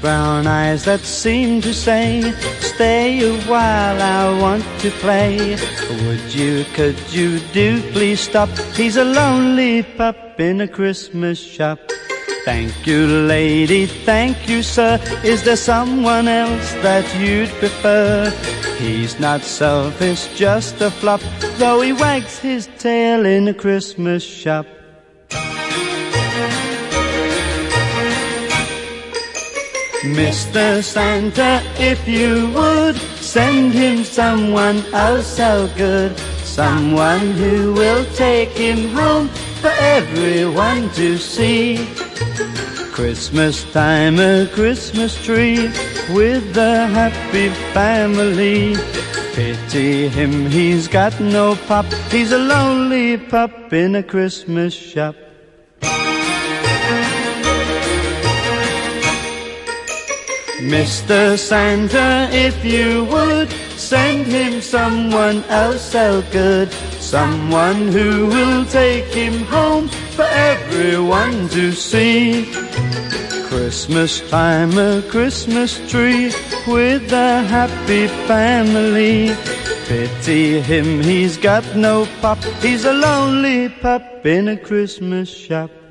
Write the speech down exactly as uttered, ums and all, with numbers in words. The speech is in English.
brown eyes that seem to say, stay a while, I want to play. Would you, could you do please stop? He's a lonely pup in a Christmas shop. Thank you, lady, thank you, sir. Is there someone else that you'd prefer? He's not selfish, just a flop, though he wags his tail in a Christmas shop. Mister Santa, if you would, send him someone else so good, someone who will take him home for everyone to see. Christmas time, a Christmas tree with a happy family. Pity him, he's got no pop, he's a lonely pup in a Christmas shop. Mister Santa, if you would, send him someone else so good, someone who will take him home for everyone to see. Christmas time, a Christmas tree with a happy family. Pity him, he's got no pop, he's a lonely pup in a Christmas shop.